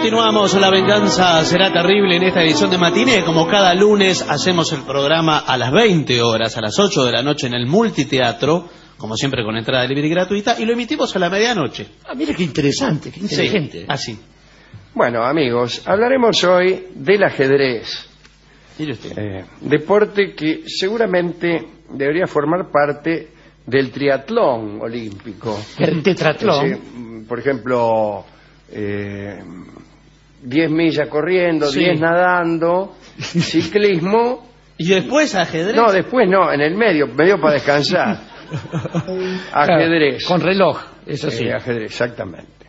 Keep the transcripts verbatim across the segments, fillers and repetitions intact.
Continuamos, La Venganza Será Terrible en esta edición de Matiné. Como cada lunes hacemos el programa a las veinte horas, a las ocho de la noche en el Multiteatro, como siempre con entrada libre y gratuita, y lo emitimos a la medianoche. Ah, mire qué interesante, qué inteligente. Sí, así. Bueno, amigos, hablaremos hoy del ajedrez. Mire usted. Eh, deporte que seguramente debería formar parte del triatlón olímpico. El tetratlón. Sí, por ejemplo, eh, diez millas corriendo, Sí. diez nadando, ciclismo. ¿Y después ajedrez? No, después no, en el medio, medio para descansar. Ajedrez. Con reloj, eso sí. Eh, ajedrez, exactamente.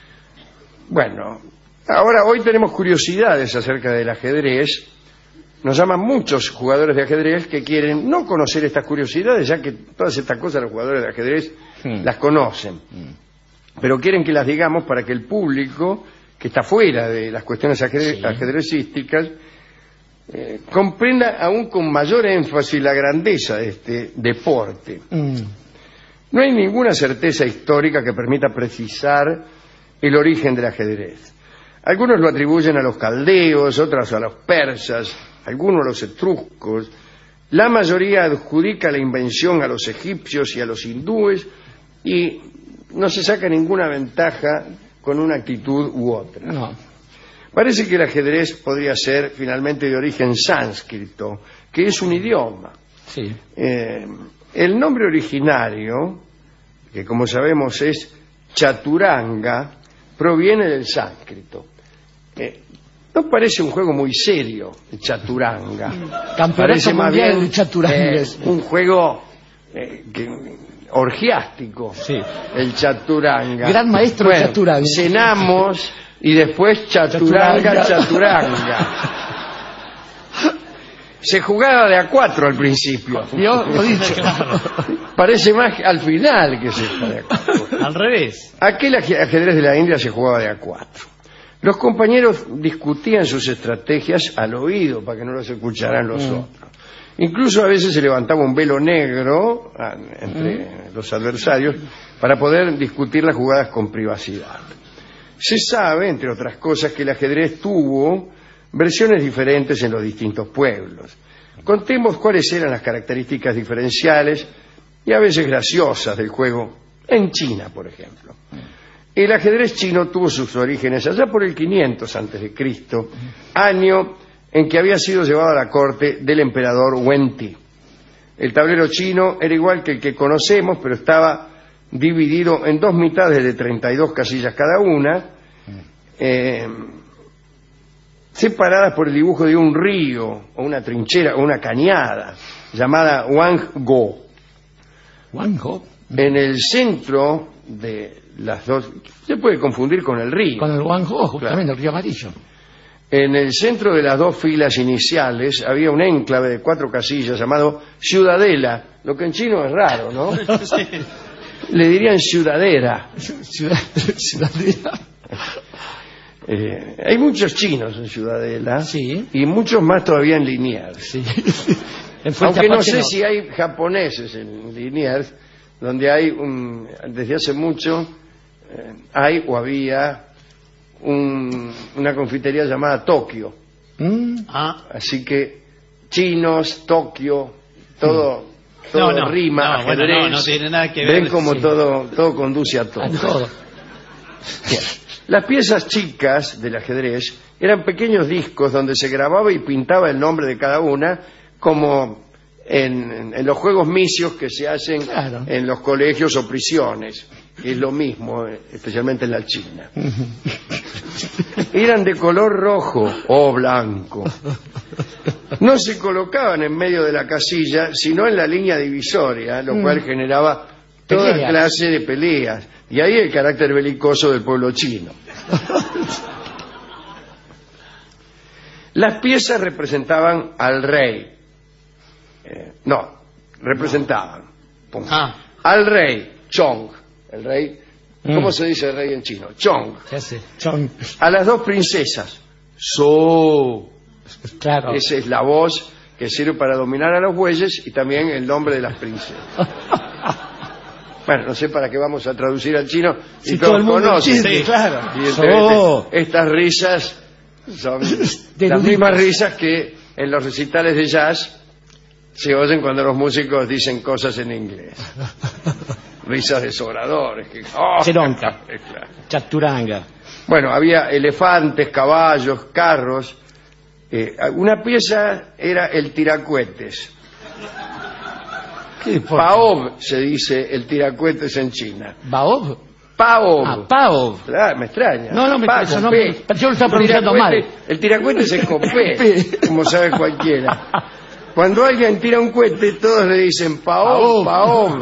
Bueno, ahora hoy tenemos curiosidades acerca del ajedrez. Nos llaman muchos jugadores de ajedrez que quieren no conocer estas curiosidades, ya que todas estas cosas los jugadores de ajedrez Hmm. las conocen. Hmm. Pero quieren que las digamos para que el público, que está fuera de las cuestiones ajedre- Sí. ajedrecísticas, eh, comprenda aún con mayor énfasis la grandeza de este deporte. Mm. No hay ninguna certeza histórica que permita precisar el origen del ajedrez. Algunos lo atribuyen a los caldeos, otros a los persas, algunos a los etruscos. La mayoría adjudica la invención a los egipcios y a los hindúes y no se saca ninguna ventaja con una actitud u otra. No. Parece que el ajedrez podría ser finalmente de origen sánscrito, que es un idioma. Sí. Eh, el nombre originario, que como sabemos es chaturanga, proviene del sánscrito. Eh, no parece un juego muy serio, el chaturanga. Campeonato Parece más mundial bien de chaturanga. eh, un juego eh, que, orgiástico, Sí. el chaturanga. Gran maestro de chaturanga. Cenamos y después chaturanga, Chaturanga. chaturanga. Se jugaba de a cuatro al principio. Yo lo he dicho. Parece más al final que se juega de a cuatro. Al revés. Aquel aje- ajedrez de la India se jugaba de a cuatro. Los compañeros discutían sus estrategias al oído para que no los escucharan los otros. Incluso a veces se levantaba un velo negro ah, entre los adversarios para poder discutir las jugadas con privacidad. Se sabe, entre otras cosas, que el ajedrez tuvo versiones diferentes en los distintos pueblos. Contemos cuáles eran las características diferenciales y a veces graciosas del juego en China, por ejemplo. El ajedrez chino tuvo sus orígenes allá por el quinientos antes de Cristo, año en que había sido llevado a la corte del emperador Wen Ti. El tablero chino era igual que el que conocemos, pero estaba dividido en dos mitades de treinta y dos casillas cada una, eh, separadas por el dibujo de un río, o una trinchera, o una cañada, llamada Wanggo. Wango. En el centro de las dos, se puede confundir con el río. Con el Wango, justamente, el río amarillo. En el centro de las dos filas iniciales había un enclave de cuatro casillas llamado Ciudadela, lo que en chino es raro, ¿no? Sí. Le dirían ciudadera. Ciudad, ciudadela. Eh, hay muchos chinos en Ciudadela Sí. y muchos más todavía en Liniers. Sí. En Fuente Aunque no Apache sé si hay japoneses en Liniers, donde hay un, desde hace mucho eh, hay o había un- una confitería llamada Tokio. Mm. Ah, Así que chinos, Tokio, todo, todo No, no, rima, no, bueno, ajedrez. no, no tiene nada que ver, Ven como sí. todo, todo conduce a todo. A todo. Bien. Las piezas chicas del ajedrez eran pequeños discos donde se grababa y pintaba el nombre de cada una, como en, en- en los juegos misios que se hacen Claro. en los colegios o prisiones, que es lo mismo, eh, especialmente en la China. Eran de color rojo o blanco. No se colocaban en medio de la casilla, sino en la línea divisoria, lo cual generaba toda Peleas. clase de peleas. Y ahí el carácter belicoso del pueblo chino. Las piezas representaban al rey. Eh, no, representaban. Punto. ah, Al rey, Chong. El rey, ¿cómo Mm. se dice rey en chino? Chong. ¿Qué hace? Son, A las dos princesas, So. claro. Esa es la voz que sirve para dominar a los bueyes y también el nombre de las princesas. Bueno, no sé para qué vamos a traducir al chino y Si todos todo el mundo conocen. entiende, claro. Y entonces, Oh. estas risas son De las eruditos. mismas risas que en los recitales de jazz se oyen cuando los músicos dicen cosas en inglés. Risas de sobradores. Que, oh, Cheronca. claro. Chaturanga. Bueno, había elefantes, caballos, carros. Eh, una pieza era el tiracuetes. ¿Qué deporte? Paob se dice el tiracuetes en China. ¿Baob? Paob. Ah, Paob. Claro, me extraña. No, no, me Pa, eso con no P. me- pero yo lo estaba El pronunciando tiracuete- mal. El tiracuetes es con P, P. como sabe cualquiera. Cuando alguien tira un cohete, todos le dicen Paob, Paob.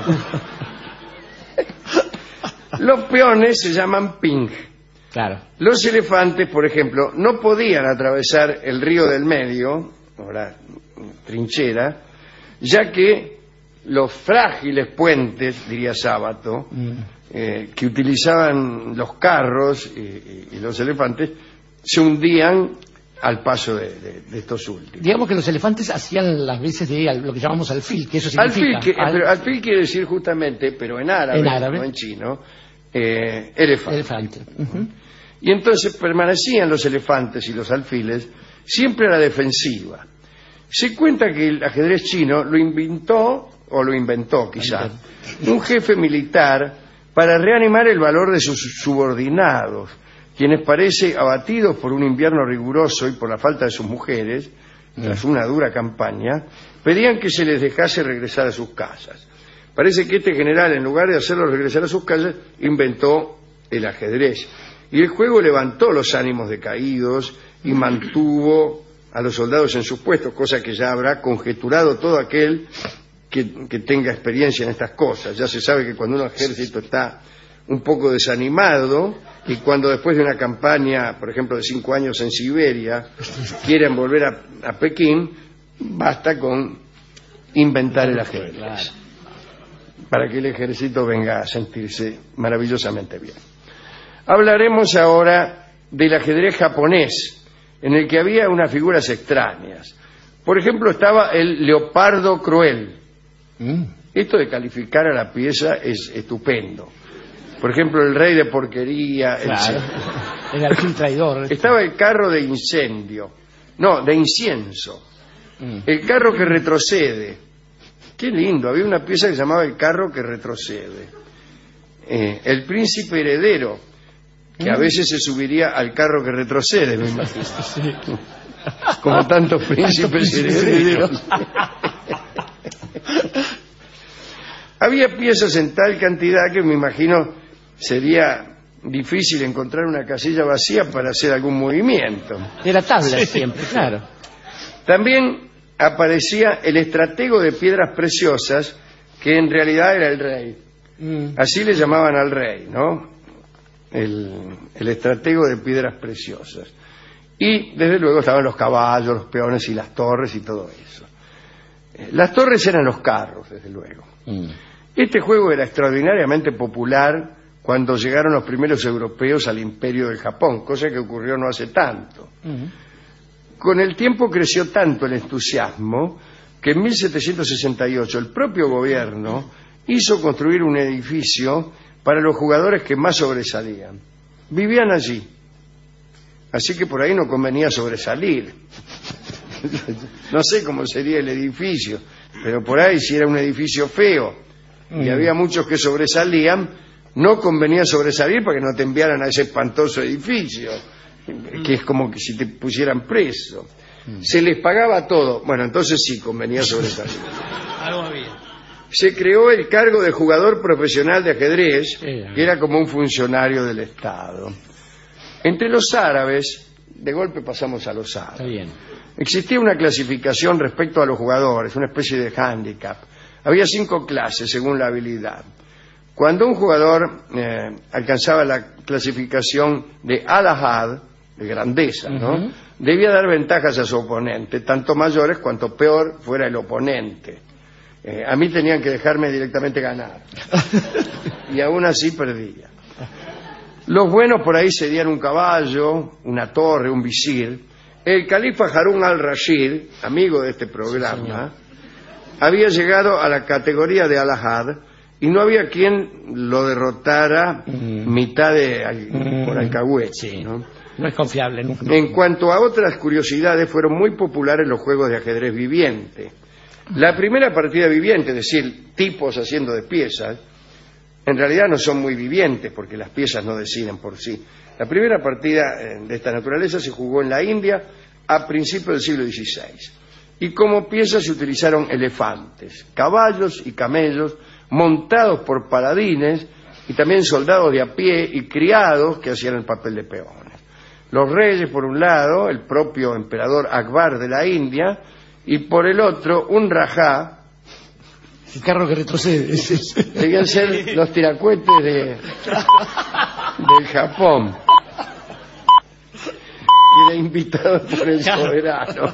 Los peones se llaman ping. Claro. Los elefantes, por ejemplo, no podían atravesar el río del medio, o la trinchera, ya que los frágiles puentes, diría Sábato, Mm. eh, que utilizaban los carros y, y- y los elefantes, se hundían al paso de, de- de estos últimos. Digamos que los elefantes hacían las veces de al- lo que llamamos alfil, que eso Alfil, significa... que- al- pero alfil quiere decir justamente, pero en árabe, En árabe. no en chino, eh, elefante. elefante. Ujú. Y entonces permanecían los elefantes y los alfiles siempre a la defensiva. Se cuenta que el ajedrez chino lo inventó, o lo inventó quizá, un jefe militar para reanimar el valor de sus subordinados, quienes parece abatidos por un invierno riguroso y por la falta de sus mujeres, tras una dura campaña, pedían que se les dejase regresar a sus casas. Parece que este general, en lugar de hacerlos regresar a sus casas, inventó el ajedrez. Y el juego levantó los ánimos decaídos y mantuvo a los soldados en sus puestos, cosa que ya habrá conjeturado todo aquel que, que tenga experiencia en estas cosas. Ya se sabe que cuando un ejército está un poco desanimado y cuando después de una campaña, por ejemplo, de cinco años en Siberia, quieren volver a, a Pekín, basta con inventar el ajedrez Claro. para que el ejército venga a sentirse maravillosamente bien. Hablaremos ahora del ajedrez japonés, en el que había unas figuras extrañas. Por ejemplo, estaba el leopardo cruel. Mm. Esto de calificar a la pieza es estupendo. Por ejemplo, el rey de porquería, Claro. etcétera. El alfil traidor. Estaba el carro de incendio, no, de incienso, Mm. el carro que retrocede. Qué lindo, había una pieza que se llamaba el carro que retrocede. Eh, el príncipe heredero, que a veces se subiría al carro que retrocede, me imagino. Como tantos príncipes príncipes herederos. Había piezas en tal cantidad que me imagino sería difícil encontrar una casilla vacía para hacer algún movimiento. Era tabla siempre, claro. También aparecía el estratego de piedras preciosas, que en realidad era el rey. Mm. Así le llamaban al rey, ¿no? El, el estratego de piedras preciosas. Y desde luego estaban los caballos, los peones y las torres y todo eso. Eh, Las torres eran los carros, desde luego. Mm. Este juego era extraordinariamente popular cuando llegaron los primeros europeos al imperio del Japón, cosa que ocurrió no hace tanto. Mm. Con el tiempo creció tanto el entusiasmo que en mil setecientos sesenta y ocho el propio gobierno hizo construir un edificio para los jugadores que más sobresalían. Vivían allí, así que por ahí no convenía sobresalir. No sé cómo sería el edificio, pero por ahí si era un edificio feo y Mm. había muchos que sobresalían, no convenía sobresalir para que no te enviaran a ese espantoso edificio, que es como que si te pusieran preso. Se les pagaba todo. Bueno, entonces sí convenía sobresalir. Algo había. Se creó el cargo de jugador profesional de ajedrez, Sí. que era como un funcionario del Estado. Entre los árabes, de golpe pasamos a los Está árabes, bien. existía una clasificación respecto a los jugadores, una especie de hándicap. Había cinco clases según la habilidad. Cuando un jugador eh, alcanzaba la clasificación de Al-Ahad, de grandeza, ¿no? Ujú. Debía dar ventajas a su oponente, tanto mayores cuanto peor fuera el oponente. Eh, a mí tenían que dejarme directamente ganar. Y aún así perdía. Los buenos por ahí cedían un caballo, una torre, un visir. El califa Harún al-Rashid, amigo de este programa, había llegado a la categoría de Al-Ahad y no había quien lo derrotara mm. mitad de al, mm. por alcahuete. Sí. ¿no? No es confiable nunca. En cuanto a otras curiosidades, fueron muy populares los juegos de ajedrez viviente. La primera partida viviente, es decir, tipos haciendo de piezas, en realidad no son muy vivientes porque las piezas no deciden por sí. La primera partida de esta naturaleza se jugó en la India a principios del siglo dieciséis. Y como piezas se utilizaron elefantes, caballos y camellos montados por paladines y también soldados de a pie y criados que hacían el papel de peones. Los reyes por un lado, el propio emperador Akbar de la India, y por el otro un rajá. El carro que retrocede. Debían ser los tiracuetes de del Japón. Y era invitado por el soberano.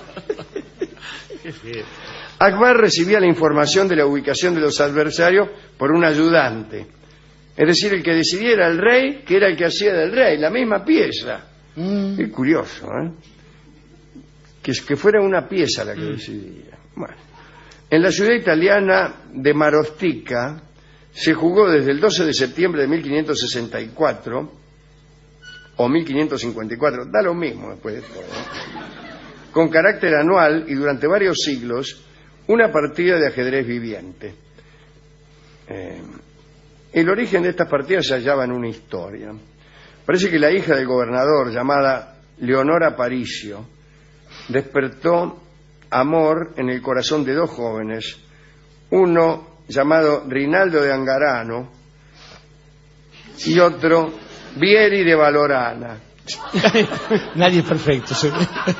Akbar recibía la información de la ubicación de los adversarios por un ayudante. Es decir, el que decidiera el rey, que era el que hacía del rey, la misma pieza. Mm. Qué curioso, ¿eh? Que, que fuera una pieza la que decidía. Bueno. En la ciudad italiana de Marostica se jugó desde el doce de septiembre de mil quinientos sesenta y cuatro o mil quinientos cincuenta y cuatro, da lo mismo después de todo, ¿eh? Con carácter anual y durante varios siglos, una partida de ajedrez viviente. Eh, el origen de estas partidas se hallaba en una historia. Parece que la hija del gobernador, llamada Leonora Paricio, despertó amor en el corazón de dos jóvenes, uno llamado Rinaldo de Angarano y otro Vieri de Valorana. Nadie es perfecto. ¿Sí?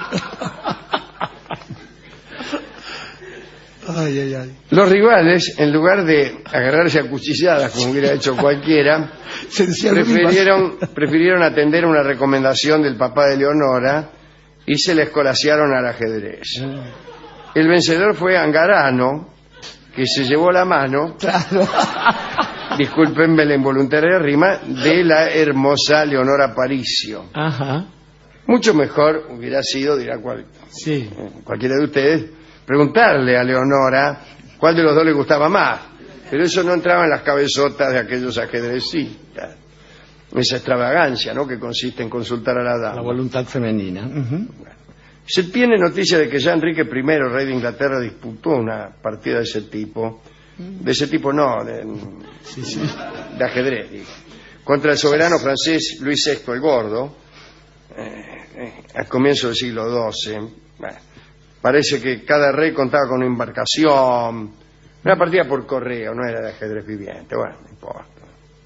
Ay, ay, ay. Los rivales, en lugar de agarrarse a cuchilladas como hubiera hecho cualquiera, prefirieron, prefirieron atender una recomendación del papá de Leonora y se le escolasearon al ajedrez. El vencedor fue Angarano, que se llevó la mano, claro. Discúlpenme la involuntaria rima, de la hermosa Leonora Paricio. Ajá. Mucho mejor hubiera sido, dirá cual, sí. cualquiera de ustedes, preguntarle a Leonora cuál de los dos le gustaba más. Pero eso no entraba en las cabezotas de aquellos ajedrecistas. Esa extravagancia, ¿no?, que consiste en consultar a la dama. La voluntad femenina. Uh-huh. Bueno. Se tiene noticia de que ya Enrique primero, rey de Inglaterra, disputó una partida de ese tipo. De ese tipo no, de, sí, sí. de ajedrez, digo. Contra el soberano francés Luis sexto el Gordo, eh, eh, al comienzo del siglo doce. Bueno, parece que cada rey contaba con una embarcación. Una partida por correo, no era de ajedrez viviente, bueno, no importa.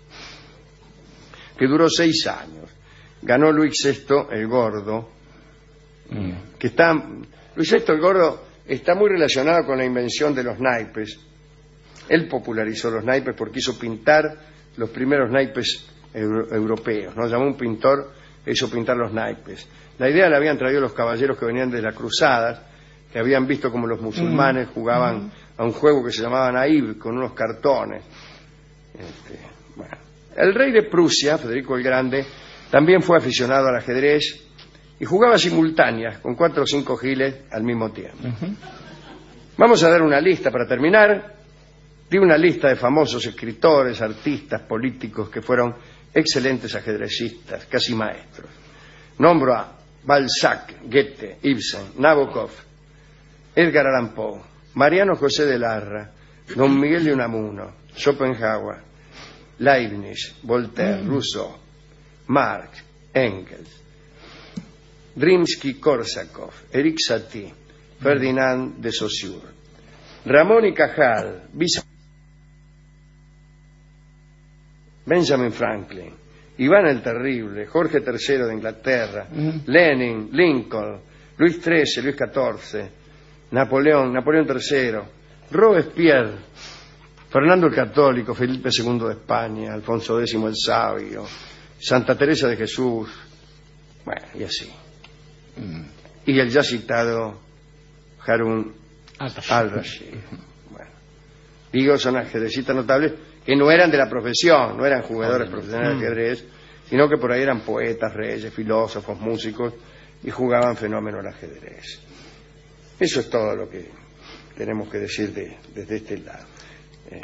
Que duró seis años. Ganó Luis sexto el Gordo, mm. que está... Luis sexto el Gordo está muy relacionado con la invención de los naipes. Él popularizó los naipes porque hizo pintar los primeros naipes euro europeos, ¿no? Llamó un pintor e hizo pintar los naipes. La idea la habían traído los caballeros que venían de las cruzadas, que habían visto como los musulmanes jugaban a un juego que se llamaba Naib, con unos cartones. Este, bueno. El rey de Prusia, Federico el Grande, también fue aficionado al ajedrez y jugaba simultáneas con cuatro o cinco giles al mismo tiempo. Uh-huh. Vamos a dar una lista para terminar. Di una lista de famosos escritores, artistas, políticos que fueron excelentes ajedrecistas, casi maestros. Nombro a Balzac, Goethe, Ibsen, Nabokov, Edgar Allan Poe, Mariano José de Larra, Don Miguel de Unamuno, Schopenhauer, Leibniz, Voltaire, mm. Rousseau, Marx, Engels, Rimsky-Korsakov, Eric Satie, Ferdinand de Saussure, Ramón y Cajal, Benjamin Franklin, Iván el Terrible, Jorge tercero de Inglaterra, mm. Lenin, Lincoln, Luis trece, Luis catorce, Napoleón, Napoleón tercero, Robespierre, Fernando el Católico, Felipe segundo de España, Alfonso décimo el Sabio, Santa Teresa de Jesús, bueno, y así. Mm. Y el ya citado Harun al-Rashid. Bueno, digo, son ajedrecistas notables que no eran de la profesión, no eran jugadores profesionales de ajedrez, sino que por ahí eran poetas, reyes, filósofos, músicos, y jugaban fenómeno al ajedrez. Eso es todo lo que tenemos que decir de, desde este lado. Eh,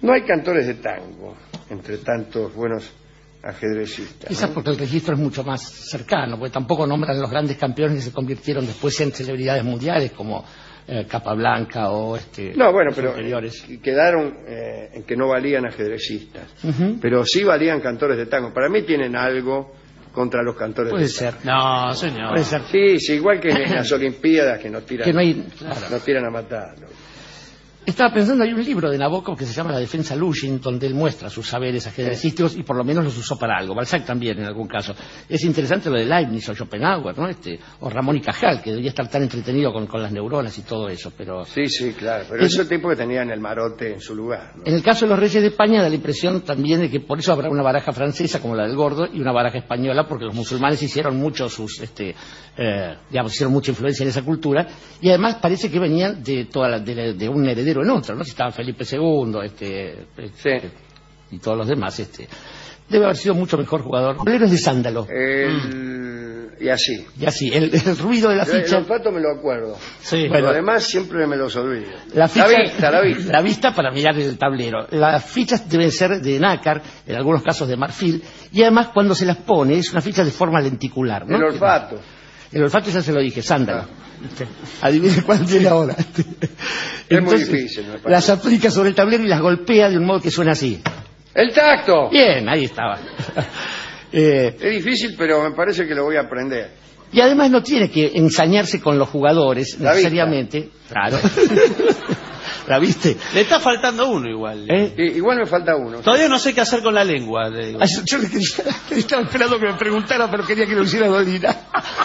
No hay cantores de tango entre tantos buenos ajedrecistas. Quizás ¿no? porque el registro es mucho más cercano, porque tampoco nombran los grandes campeones que se convirtieron después en celebridades mundiales como eh, Capablanca o este. No, bueno, pero anteriores. quedaron eh, en que no valían ajedrecistas, Uh-huh. pero sí valían cantores de tango. Para mí tienen algo contra los cantores Puede de tango. ser. No, señor. Puede ser. Sí, sí, igual que en las Olimpiadas que nos tiran, Que no hay. Claro. nos tiran a matar, ¿no? Estaba pensando, hay un libro de Nabokov que se llama La defensa Lushin, donde él muestra sus saberes ajedrecísticos y por lo menos los usó para algo. Balzac también, en algún caso. Es interesante lo de Leibniz o Schopenhauer, ¿no? Este, o Ramón y Cajal, que debería estar tan entretenido con, con las neuronas y todo eso, pero... Sí, sí, claro, pero esos tipos que tenían el marote en su lugar, ¿no? En el caso de los reyes de España da la impresión también de que por eso habrá una baraja francesa como la del Gordo y una baraja española, porque los musulmanes hicieron mucho sus, este, eh, digamos, hicieron mucha influencia en esa cultura y además parece que venían de toda la, de, de un heredero en otro, ¿no? Si estaba Felipe segundo, este, Sí. y todos los demás, este, debe haber sido mucho mejor jugador. Bolero es de sándalo. El- Y así. Y así, el, el ruido de la Yo el ficha. olfato me lo acuerdo. Sí. Bueno. Lo demás siempre me los olvido. La, ficha- vista, la vista. La vista para mirar el tablero. Las fichas deben ser de nácar, en algunos casos de marfil, y además cuando se las pone es una ficha de forma lenticular, ¿no? El olfato. El olfato ya se lo dije, sándalo. ¿Viste? Adivine cuál tiene ahora. Es muy difícil, me parece. Las aplica sobre el tablero y las golpea de un modo que suena así. ¡El tacto! Bien, ahí estaba. Eh, Es difícil, pero me parece que lo voy a aprender. y además no tiene que ensañarse con los jugadores La necesariamente. Claro. ¿La viste? Le está faltando uno igual. ¿Eh? I- igual me falta uno. Todavía no sé qué hacer con la lengua. le digo. Ay, yo, yo le quería- estaba esperando que me preguntara, pero quería que lo hiciera Dolina.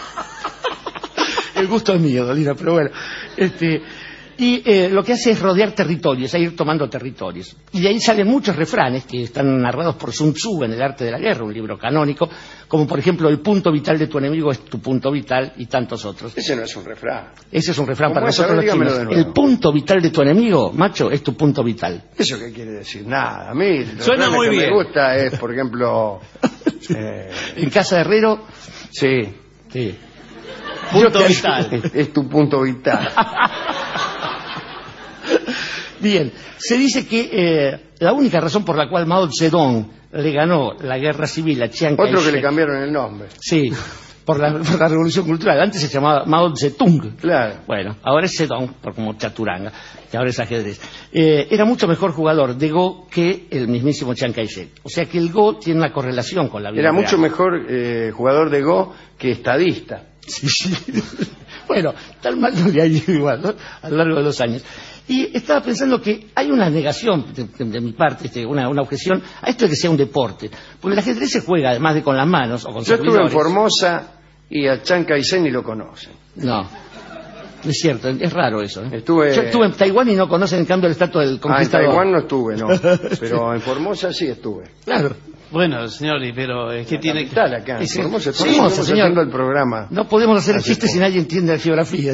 El gusto es mío, Dolina, pero bueno. Este, y eh, lo que hace es rodear territorios, es ir tomando territorios. Y de ahí salen muchos refranes que están narrados por Sun Tzu en El arte de la guerra, un libro canónico, como por ejemplo el punto vital de tu enemigo es tu punto vital y tantos otros. Ese no es un refrán. Ese es un refrán ¿Cómo para es? nosotros A ver, los dígamelo chinos. de nuevo. El punto vital de tu enemigo, macho, es tu punto vital. ¿Eso qué quiere decir? Nada. A mí el Suena refrán muy que bien. me gusta es, por ejemplo... eh, En casa de Herrero, sí. sí. Punto Yo te- vital. Es, es tu punto vital. Bien, se dice que eh, la única razón por la cual Mao Zedong le ganó la guerra civil a Chiang Otro que Kai-shek, le cambiaron el nombre. sí, por la, por la revolución cultural, antes se llamaba Mao Zedong. Claro. Bueno, ahora es Zedong, por como chaturanga, que ahora es ajedrez. Eh, era mucho mejor jugador de Go que el mismísimo Chiang Kai-shek. O sea que el Go tiene una correlación con la vida Era real. mucho mejor eh, jugador de Go que estadista. Sí, sí. Bueno, tal mal no le ha ido igual, ¿no? A lo largo de los años. Y estaba pensando que hay una negación de, de- de mi parte, este, una, una objeción a esto de que sea un deporte. Porque el ajedrez se juega además de con las manos o con Yo estuve en servidores. Formosa y a Chiang Kai-shek ni lo conocen. No, es cierto, es raro eso. ¿eh? Estuve- Yo estuve en Taiwán y no conocen en cambio el estatua del Ah, en conquistador. Taiwán no estuve, no. Pero en Formosa sí estuve. Claro. Bueno, señor, y pero es que tiene que... Capital acá. En Sí, Formosa, sí, Formosa, Formosa, estamos señor. haciendo el programa. No podemos hacer el Hace chiste poco. si nadie entiende la geografía.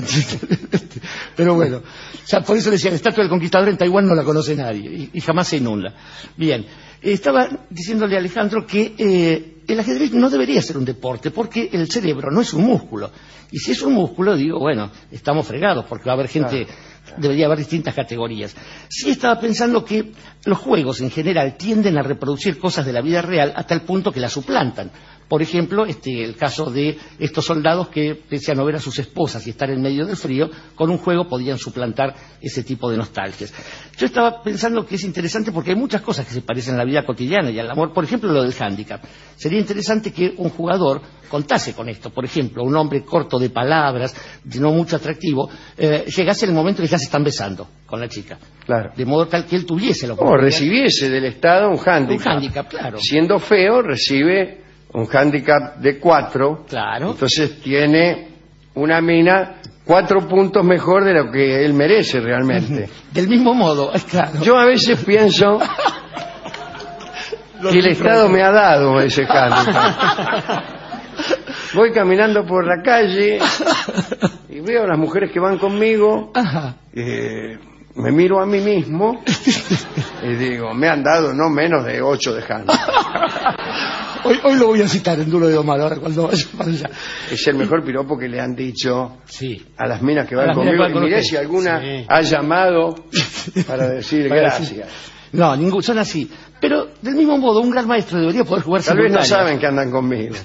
Pero bueno, o sea, por eso decía, la estatua del conquistador en Taiwán no la conoce nadie y, y jamás se inunda. Bien, eh, estaba diciéndole a Alejandro que eh, el ajedrez no debería ser un deporte porque el cerebro no es un músculo. Y si es un músculo, digo, bueno, estamos fregados porque va a haber gente... Debería haber distintas categorías. Sí estaba pensando que los juegos en general tienden a reproducir cosas de la vida real hasta el punto que las suplantan. Por ejemplo, este, el caso de estos soldados que, pese a no ver a sus esposas y estar en medio del frío, con un juego podían suplantar ese tipo de nostalgias. Yo estaba pensando que es interesante porque hay muchas cosas que se parecen a la vida cotidiana y al amor. Por ejemplo, lo del hándicap. Sería interesante que un jugador contase con esto. Por ejemplo, un hombre corto de palabras, de no mucho atractivo, eh, llegase el momento en que ya se están besando con la chica. Claro. De modo tal que él tuviese la O oportunidad. recibiese del Estado un hándicap. Un hándicap, claro. Siendo feo, recibe un hándicap de cuatro. Claro. Entonces tiene una mina cuatro puntos mejor de lo que él merece realmente. Del mismo modo, claro. Yo a veces pienso que el Estado me ha dado ese hándicap. Voy caminando por la calle y veo a las mujeres que van conmigo, Ajá. eh, me miro a mí mismo y digo, me han dado no menos de ocho de hándicap. Hoy, hoy lo voy a citar en Duro de Omar, ahora cuando vaya para allá. Es el mejor piropo que le han dicho Sí. a las minas que A van las minas conmigo. que van Y con miré usted. si alguna Sí. ha llamado para decir Para gracias. decir- No, ningún, son así. Pero, del mismo modo, un gran maestro debería poder jugar Tal vez no simultáneas. saben que andan conmigo.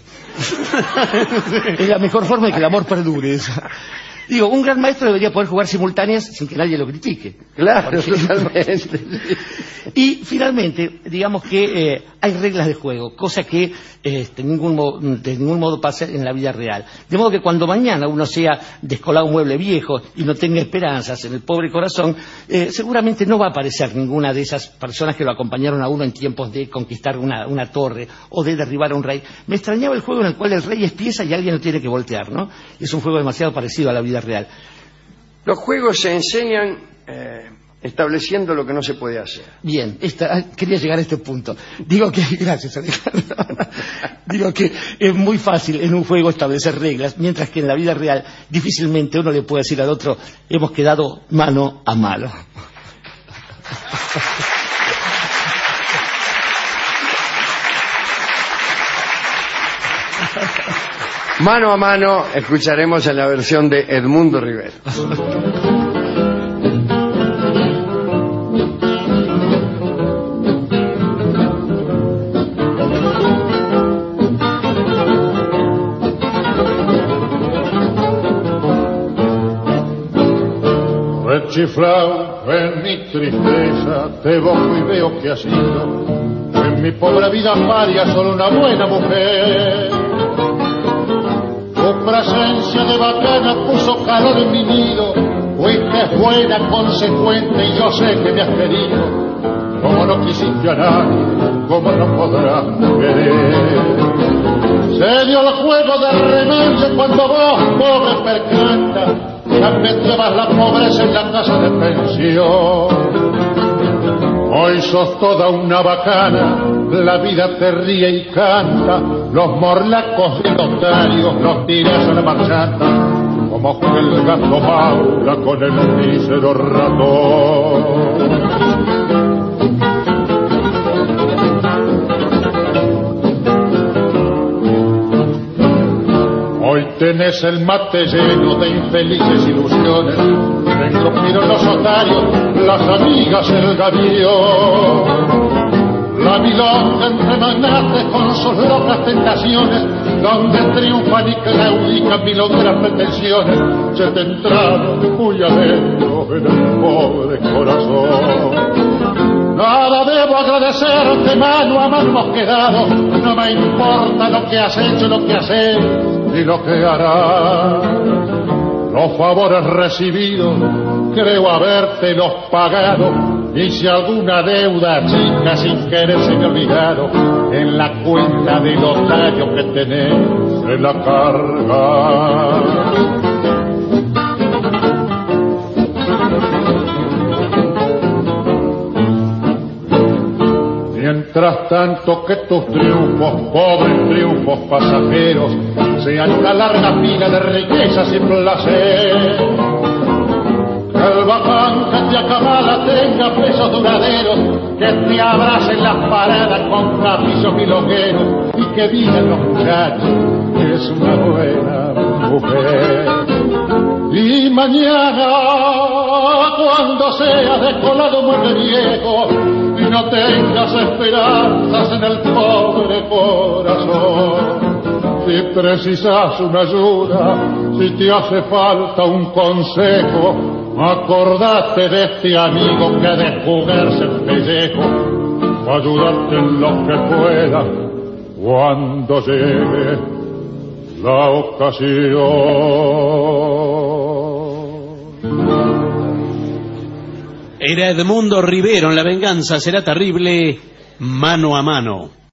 Es la mejor forma de que el amor perdure. esa. Digo, un gran maestro debería poder jugar simultáneas sin que nadie lo critique. Claro, Porque- totalmente. Y finalmente, digamos que eh, hay reglas de juego, cosa que este, ningún mo- de ningún modo pasa en la vida real. De modo que cuando mañana uno sea descolado un mueble viejo y no tenga esperanzas en el pobre corazón, eh, seguramente no va a aparecer ninguna de esas personas que lo acompañaron a uno en tiempos de conquistar una, una torre o de derribar a un rey. Me extrañaba el juego en el cual el rey es pieza y alguien lo tiene que voltear, ¿no? Es un juego demasiado parecido a la vida real. Los juegos se enseñan eh, estableciendo lo que no se puede hacer. Bien, esta, ah, quería llegar a este punto. Digo que, gracias Alejandro, digo que es muy fácil en un juego establecer reglas, mientras que en la vida real difícilmente uno le puede decir al otro, hemos quedado mano a mano. Mano a mano escucharemos en la versión de Edmundo Rivero. Rechiflao en mi tristeza, te bojo y veo que ha sido en mi pobre vida paria solo una buena mujer. Tu presencia de bacana puso calor en mi nido, fuiste buena, consecuente y yo sé que me has querido. Como no quisiste a nadie, como no podrás querer. Se dio el juego de remedio cuando vos, pobre percanta, ya metías la pobreza en la casa de pensión. Hoy sos toda una bacana, la vida te ríe y canta, los morlacos de notarios los tiras a la marchata, como juega el gato Maura con el mísero ratón. Hoy tenés el mate lleno de infelices ilusiones, te encogieron los otarios, las amigas, el gavión. La milonga entre magnates con sus locas tentaciones, donde triunfan y claudican milongueras pretensiones, se te entraron muy adentro en el pobre corazón. Nada debo agradecerte, mano a mano hemos quedado, no me importa lo que has hecho, lo que has hecho ni lo que harás. Los favores recibidos creo habértelos pagado, y si alguna deuda chica sin querer se me ha olvidado, en la cuenta del otario que tenés se la carga. Mientras tanto que tus triunfos, pobres triunfos pasajeros, sean una larga fila de riquezas y placer. Que el bacán que te acabala tenga pesos duraderos, que te abracen las paradas con caprichos milongueros, y que digan los muchachos que es una buena mujer. Y mañana, cuando seas descolado muerte viejo, y no tengas esperanzas en el pobre corazón, si precisas una ayuda, si te hace falta un consejo, acordate de este amigo que ha de jugarse el pellejo, ayudarte en lo que pueda cuando llegue la ocasión. Era Edmundo Rivero en La venganza será terrible, mano a mano.